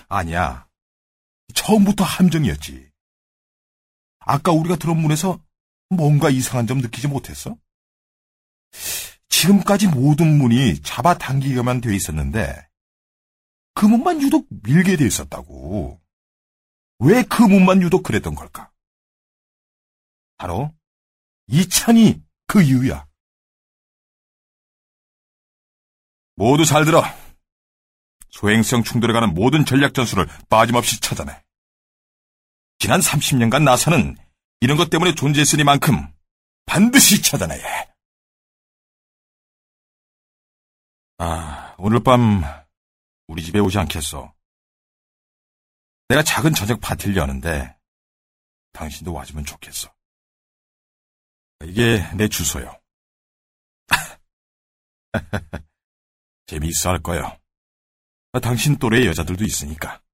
아니야. 처음부터 함정이었지. 아까 우리가 들어온 문에서 뭔가 이상한 점 느끼지 못했어? 지금까지 모든 문이 잡아당기게만 돼 있었는데 그 문만 유독 밀게 돼 있었다고. 왜 그 문만 유독 그랬던 걸까? 바로 이 창이 그 이유야. 모두 잘 들어. 소행성 충돌에 관한 모든 전략 전술을 빠짐없이 찾아내. 지난 30년간 나사는 이런 것 때문에 존재했으니만큼 반드시 찾아내야 해. 오늘 밤 우리 집에 오지 않겠어? 내가 작은 저녁 파티를 여는데 당신도 와주면 좋겠어. 이게 내 주소요. 재미있어 할 거야. 당신 또래의 여자들도 있으니까.